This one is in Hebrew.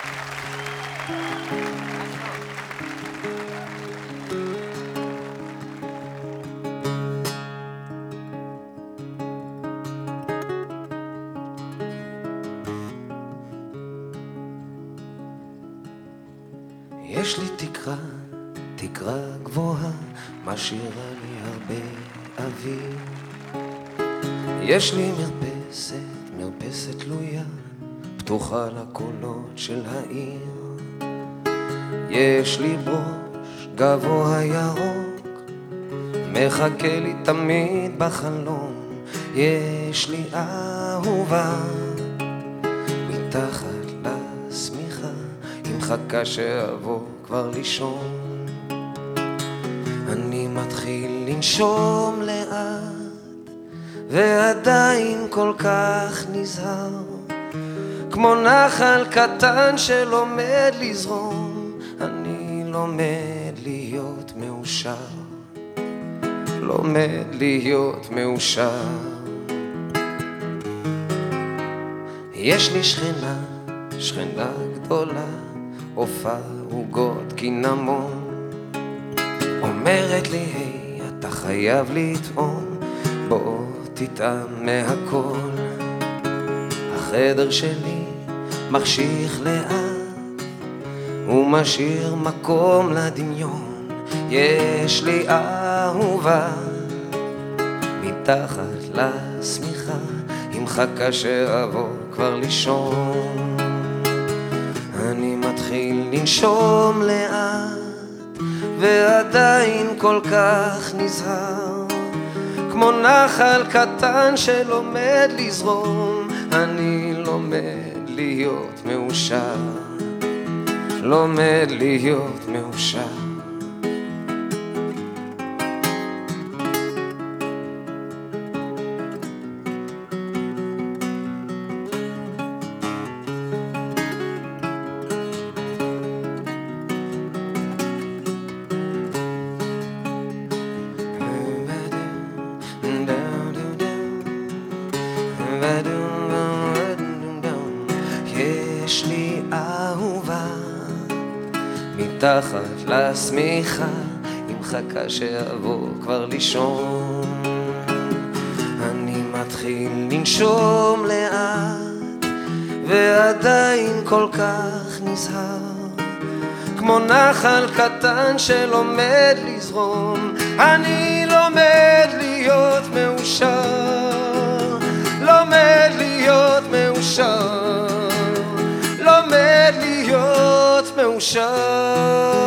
יש לי תקרה גבוהה, משאירה לי הרבה אוויר. יש לי מרפסת תלויה, פתוחה לקולות של העיר. יש לי בראש גבוה ירוק, מחכה לי תמיד בחלום. יש לי אהובה מתחת לשמיכה, היא מחכה שאבוא כבר לישון. אני מתחיל לנשום לאט ועדיין כל כך נזהר, כמו נחל קטן שלומד לזרום. אני לומד להיות מאושר, לומד להיות מאושר. יש לי שכנה גדולה, אופה עוגות קינמון. אומרת לי, היי, אתה חייב לטעום, בוא תטעם מהכל. החדר שלי מחשיך לאט, הוא משאיר מקום לדמיון. יש לי אהובה מתחת לשמיכה, היא מחכה שאבוא כבר לישון. אני מתחיל לנשום לאט ועדיין כל כך נזהר, כמו נחל קטן שלומד לזרום. אני לומד להיות מאושר, לומד להיות מאושר. יש לי אהובה מתחת לשמיכה, היא מחכה שאבוא כבר לישון. אני מתחיל לנשום לאט ועדיין כל כך נזהר, כמו נחל קטן שלומד לזרום. אני לומד להיות מאושר, לומד להיות מאושר, לומד להיות מאושר.